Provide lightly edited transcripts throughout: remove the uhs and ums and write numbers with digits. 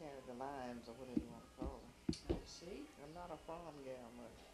carry the lines or whatever you want to call them. I see. I'm not a farm gal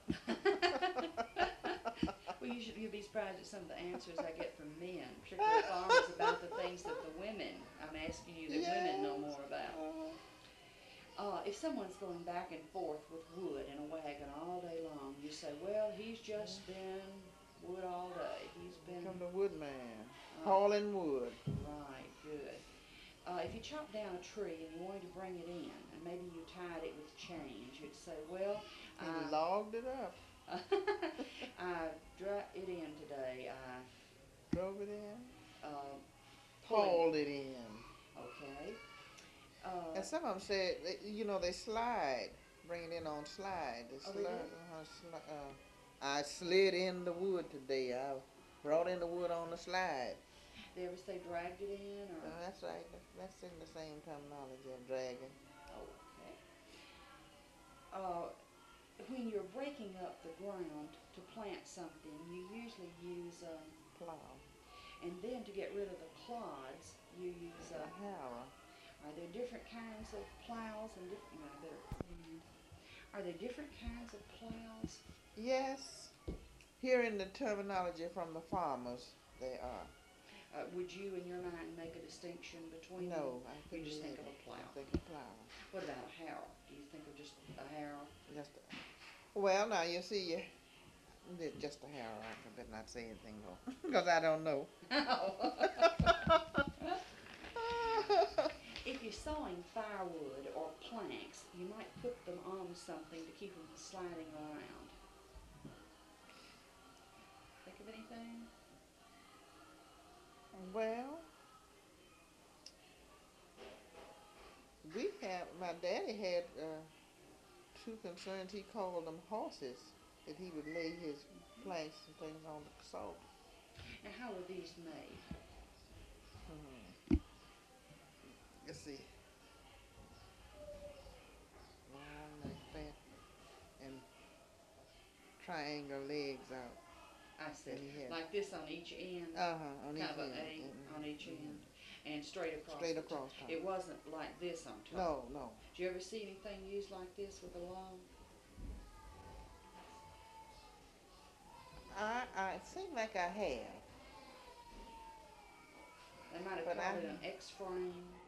Well, you'd be surprised at some of the answers I get from men, particularly farmers, about the things that the women, I'm asking you, that women know Yes. more about. If someone's going back and forth with wood in a wagon all day long, you say, well, he's just been wood all day. He's been, Become the woodman, uh, hauling wood. right, good. If you chop down a tree and you wanted to bring it in, and maybe you tied it with chains, you'd say, well, He I, logged it up, I dropped it in today. I drove it in, uh, pulling. hauled it in. Okay. And some of them said, they slide, bring it in on slide. They Oh, they slide, did? I slid in the wood today. I brought in the wood on the slide. They ever say dragged it in or? That's right. That's in the same terminology of dragging. Okay. Uh, when you're breaking up the ground to plant something, you usually use, Plow. and then to get rid of the clods, you use, A harrow. are there different kinds of plows and different, no, are there different kinds of plows? Yes. Here in the terminology from the farmers, they are. Would you, in your mind, make a distinction between them? No, I You couldn't just believe think of it. a plow. I think a plow. What about a harrow? Do you think of just a harrow? Just well, now you see, it's just a harrow. I better not say anything because I don't know. If you're sawing firewood or planks, you might put them on something to keep them from sliding around. Think of anything? Well, my daddy had two concerns. He called them horses that he would lay his planks and things on the salt. And how are these made? Hmm. You see, long like that, and triangle legs out. I see. And he had Like this on each end, on kind each of an end, A on each end, and straight across straight the top. across top. It wasn't like this on top. No, no. Did you ever see anything used like this with a log? It seemed like I have, They might have but I called it an X-frame.